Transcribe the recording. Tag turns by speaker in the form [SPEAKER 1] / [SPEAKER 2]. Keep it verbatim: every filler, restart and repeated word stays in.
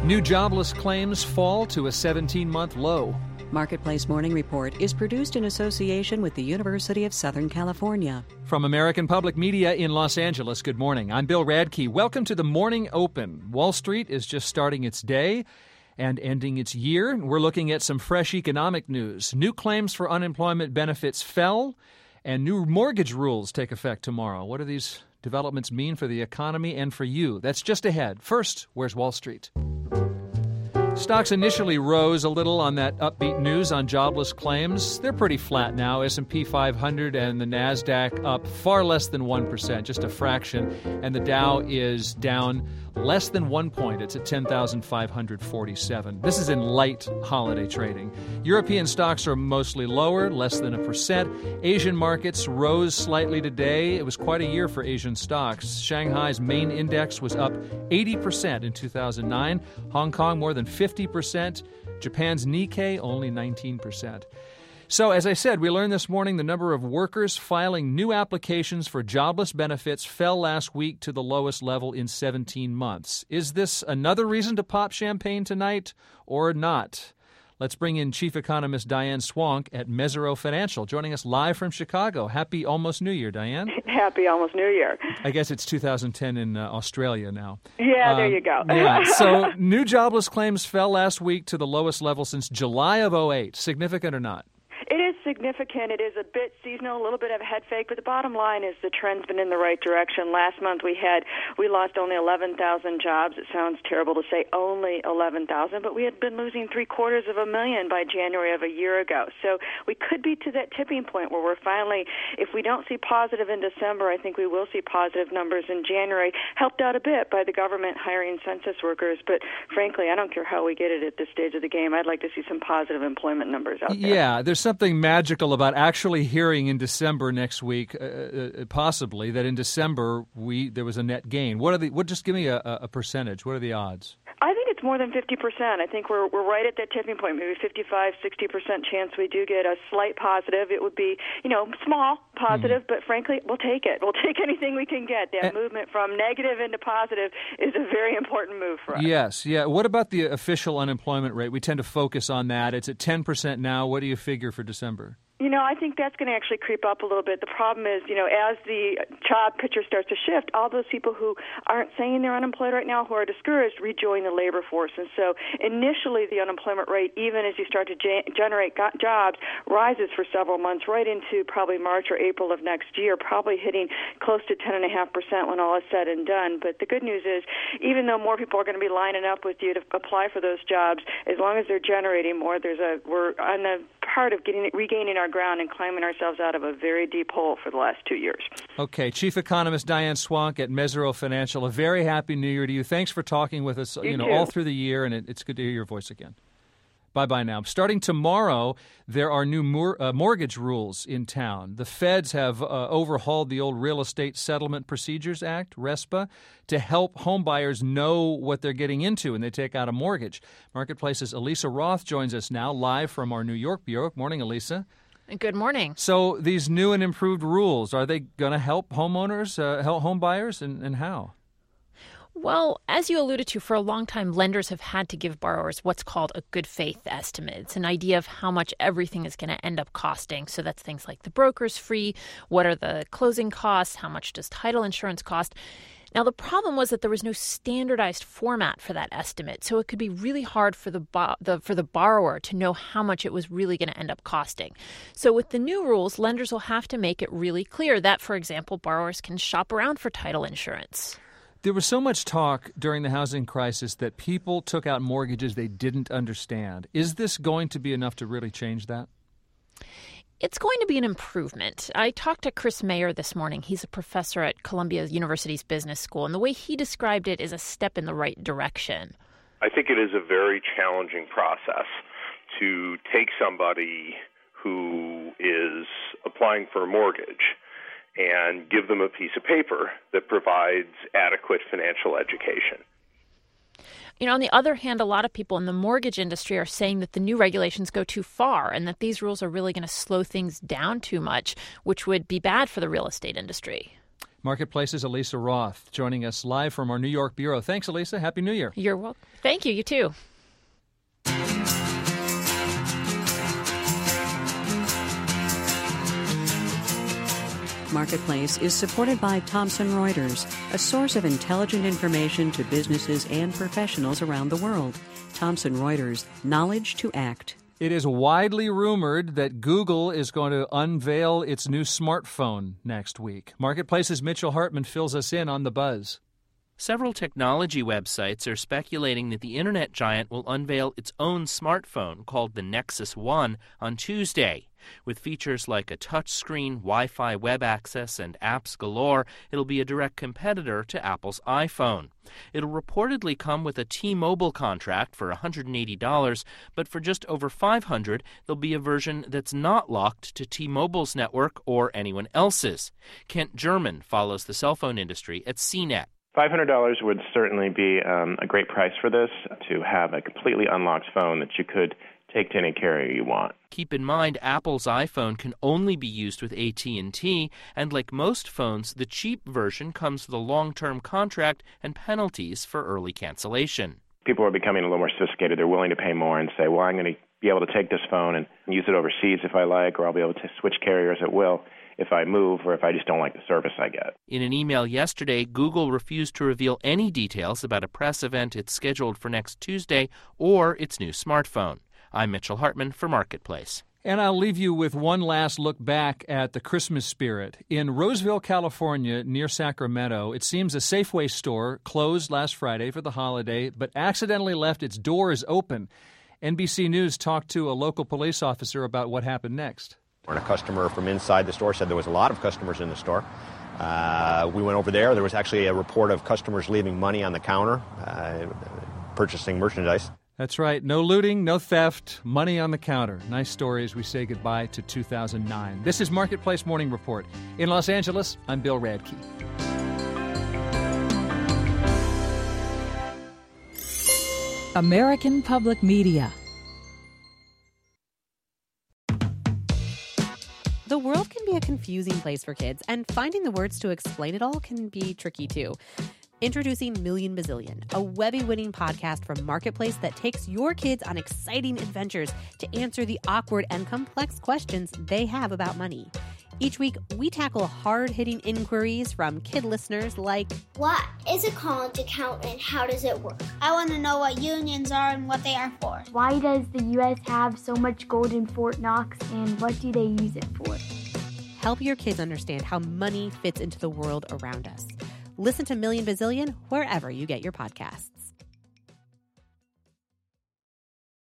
[SPEAKER 1] New jobless claims fall to a seventeen-month low.
[SPEAKER 2] Marketplace Morning Report is produced in association with the University of Southern California.
[SPEAKER 1] From American Public Media in Los Angeles, good morning. I'm Bill Radke. Welcome to the Morning Open. Wall Street is just starting its day and ending its year. We're looking at some fresh economic news. New claims for unemployment benefits fell, and new mortgage rules take effect tomorrow. What do these developments mean for the economy and for you? That's just ahead. First, where's Wall Street? Stocks initially rose a little on that upbeat news on jobless claims. They're pretty flat now. S and P five hundred and the NASDAQ up far less than one percent, just a fraction. And the Dow is down less than one point. It's at ten thousand five hundred forty-seven. This is in light holiday trading. European stocks are mostly lower, less than a percent. Asian markets rose slightly today. It was quite a year for Asian stocks. Shanghai's main index was up eighty percent in two thousand nine. Hong Kong more than fifty percent. Japan's Nikkei only nineteen percent. So, as I said, we learned this morning the number of workers filing new applications for jobless benefits fell last week to the lowest level in seventeen months. Is this another reason to pop champagne tonight or not? Let's bring in Chief Economist Diane Swonk at Mesirow Financial, joining us live from Chicago. Happy almost New Year, Diane.
[SPEAKER 3] Happy almost New Year.
[SPEAKER 1] I guess it's two thousand ten in uh, Australia now.
[SPEAKER 3] Yeah,
[SPEAKER 1] um,
[SPEAKER 3] there you go.
[SPEAKER 1] yeah. So new jobless claims fell last week to the lowest level since July of oh eight. Significant or not?
[SPEAKER 3] It is significant. It is a bit seasonal, a little bit of a head fake, but the bottom line is the trend's been in the right direction. Last month we had, we lost only eleven thousand jobs. It sounds terrible to say only eleven thousand, but we had been losing three quarters of a million by January of a year ago. So we could be to that tipping point where we're finally, if we don't see positive in December, I think we will see positive numbers in January, helped out a bit by the government hiring census workers. But frankly, I don't care how we get it at this stage of the game. I'd like to see some positive employment numbers out there.
[SPEAKER 1] Yeah, there's something magical about actually hearing in December next week, uh, uh, possibly, that in December we there was a net gain. What are the? What? Just give me a, a percentage. What are the odds?
[SPEAKER 3] I think it's more than fifty percent. I think we're we're right at that tipping point, maybe fifty-five, sixty percent chance we do get a slight positive. It would be, you know, small positive, mm. but frankly, we'll take it. We'll take anything we can get. That uh, movement from negative into positive is a very important move for us.
[SPEAKER 1] Yes, yeah. What about the official unemployment rate? We tend to focus on that. It's at ten percent now. What do you figure for December?
[SPEAKER 3] You know, I think that's going to actually creep up a little bit. The problem is, you know, as the job picture starts to shift, all those people who aren't saying they're unemployed right now, who are discouraged, rejoin the labor force. And so initially the unemployment rate, even as you start to ge- generate go- jobs, rises for several months, right into probably March or April of next year, probably hitting close to ten point five percent when all is said and done. But the good news is, even though more people are going to be lining up with you to apply for those jobs, as long as they're generating more, there's a we're on the part of getting regaining our ground and climbing ourselves out of a very deep hole for the last two years.
[SPEAKER 1] Okay. Chief Economist Diane Swonk at Mesirow Financial, a very happy New Year to you. Thanks for talking with us you,
[SPEAKER 3] you
[SPEAKER 1] know,
[SPEAKER 3] too.
[SPEAKER 1] all through the year, and it, it's good to hear your voice again. Bye-bye now. Starting tomorrow, there are new mor- uh, mortgage rules in town. The feds have uh, overhauled the old Real Estate Settlement Procedures Act, RESPA, to help homebuyers know what they're getting into when they take out a mortgage. Marketplace's Elisa Roth joins us now live from our New York bureau. Morning, Elisa.
[SPEAKER 4] Good morning.
[SPEAKER 1] So these new and improved rules, are they going to help homeowners, uh, help home buyers, and, and how?
[SPEAKER 4] Well, as you alluded to, for a long time, lenders have had to give borrowers what's called a good faith estimate. It's an idea of how much everything is going to end up costing. So that's things like the broker's fee, what are the closing costs, how much does title insurance cost. Now, the problem was that there was no standardized format for that estimate, so it could be really hard for the, bo- the for the borrower to know how much it was really going to end up costing. So with the new rules, lenders will have to make it really clear that, for example, borrowers can shop around for title insurance.
[SPEAKER 1] There was so much talk during the housing crisis that people took out mortgages they didn't understand. Is this going to be enough to really change that?
[SPEAKER 4] It's going to be an improvement. I talked to Chris Mayer this morning. He's a professor at Columbia University's Business School, and the way he described it is a step in the right direction.
[SPEAKER 5] I think it is a very challenging process to take somebody who is applying for a mortgage and give them a piece of paper that provides adequate financial education.
[SPEAKER 4] You know, on the other hand, a lot of people in the mortgage industry are saying that the new regulations go too far and that these rules are really going to slow things down too much, which would be bad for the real estate industry.
[SPEAKER 1] Marketplace's Elisa Roth joining us live from our New York bureau. Thanks, Elisa. Happy New Year.
[SPEAKER 4] You're welcome. Thank you. You too.
[SPEAKER 2] Marketplace is supported by Thomson Reuters, a source of intelligent information to businesses and professionals around the world. Thomson Reuters, knowledge to act.
[SPEAKER 1] It is widely rumored that Google is going to unveil its new smartphone next week. Marketplace's Mitchell Hartman fills us in on the buzz.
[SPEAKER 6] Several technology websites are speculating that the internet giant will unveil its own smartphone called the Nexus One on Tuesday. With features like a touchscreen, Wi-Fi web access, and apps galore, it'll be a direct competitor to Apple's iPhone. It'll reportedly come with a T-Mobile contract for one hundred eighty dollars, but for just over five hundred dollars, there'll be a version that's not locked to T-Mobile's network or anyone else's. Kent German follows the cell phone industry at C net.
[SPEAKER 7] five hundred dollars would certainly be um, a great price for this, to have a completely unlocked phone that you could take to any carrier you want.
[SPEAKER 6] Keep in mind, Apple's iPhone can only be used with A T and T, and like most phones, the cheap version comes with a long-term contract and penalties for early cancellation.
[SPEAKER 7] People are becoming a little more sophisticated. They're willing to pay more and say, well, I'm going to be able to take this phone and use it overseas if I like, or I'll be able to switch carriers at will if I move or if I just don't like the service I get.
[SPEAKER 6] In an email yesterday, Google refused to reveal any details about a press event it's scheduled for next Tuesday or its new smartphone. I'm Mitchell Hartman for Marketplace.
[SPEAKER 1] And I'll leave you with one last look back at the Christmas spirit. In Roseville, California, near Sacramento, it seems a Safeway store closed last Friday for the holiday, but accidentally left its doors open. N B C News talked to a local police officer about what happened next.
[SPEAKER 8] And a customer from inside the store said there was a lot of customers in the store. Uh, we went over there. There was actually a report of customers leaving money on the counter, uh, purchasing merchandise.
[SPEAKER 1] That's right. No looting, no theft, money on the counter. Nice story as we say goodbye to two thousand nine. This is Marketplace Morning Report. In Los Angeles, I'm Bill Radke.
[SPEAKER 9] American Public Media.
[SPEAKER 10] The world can be a confusing place for kids, and finding the words to explain it all can be tricky too. Introducing Million Bazillion, a Webby-winning podcast from Marketplace that takes your kids on exciting adventures to answer the awkward and complex questions they have about money. Each week, we tackle hard-hitting inquiries from kid listeners like,
[SPEAKER 11] what is a college account and how does it work? I want to know what unions are and what they are for.
[SPEAKER 12] Why does the U S have so much gold in Fort Knox and what do they use it for?
[SPEAKER 10] Help your kids understand how money fits into the world around us. Listen to Million Bazillion wherever you get your podcasts.